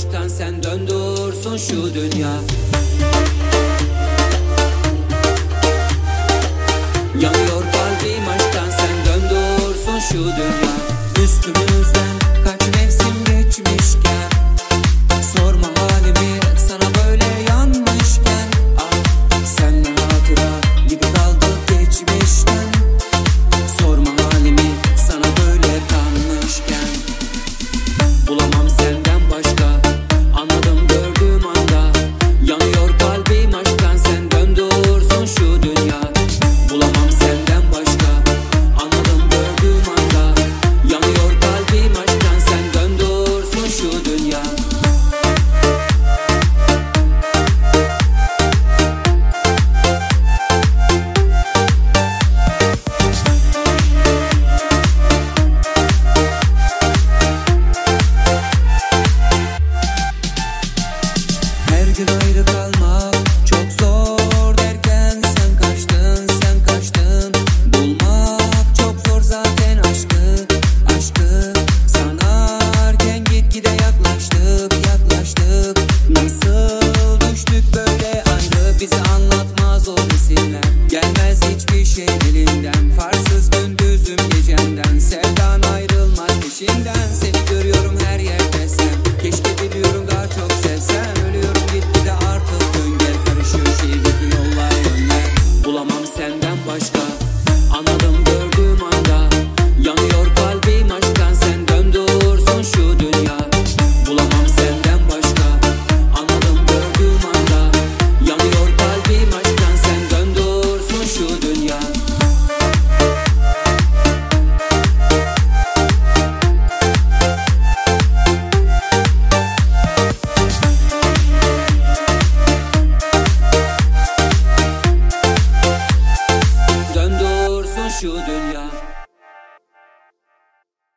aşktan sen dön dursun şu dünya. Yanıyor kalbim aşktan sen dön dursun şu dünya. Üstümüzden kaç mevsim geçmişken sorma halimi sana böyle yanmışken. Ah senle hatıra gibi kaldık geçmişten. Sorma halimi sana böyle kanmışken. Bulamam senden başka, anladım gördüğüm anda. Yanıyor kalbim aşktan sen dön dursun şu dünya. Bulamam senden başka, anladım gördüğüm anda. Yanıyor kalbim aşktan sen dön dursun şu dünya. Her gün ayrı kalmak çok zor derken sen kaçtın, sen kaçtın. Bulmak çok zor zaten aşkı, aşkı sanarken gitgide yaklaştık, yaklaştık. Nasıl düştük böyle ayrı, bizi anlatmaz o resimler. Gelmez hiçbir şey elinden, farsız gündüzüm gecemden. Sevdan ayrılmaz peşinden, seni görüyorum her yerde sen. Keşke biliyorum daha çok sevsem. Ölüyorum gitgide artık dön gel, karışıyor şehirdeki yollar yönler. Bulamam senden başka, anladım gördüğüm anda. Yanıyor kalbim aşktan sen dön dursun şu dünya. Bulamam senden başka, anladım gördüğüm anda. Yanıyor kalbim aşktan sen dön dursun şu dünya. Dön dursun şu dünya.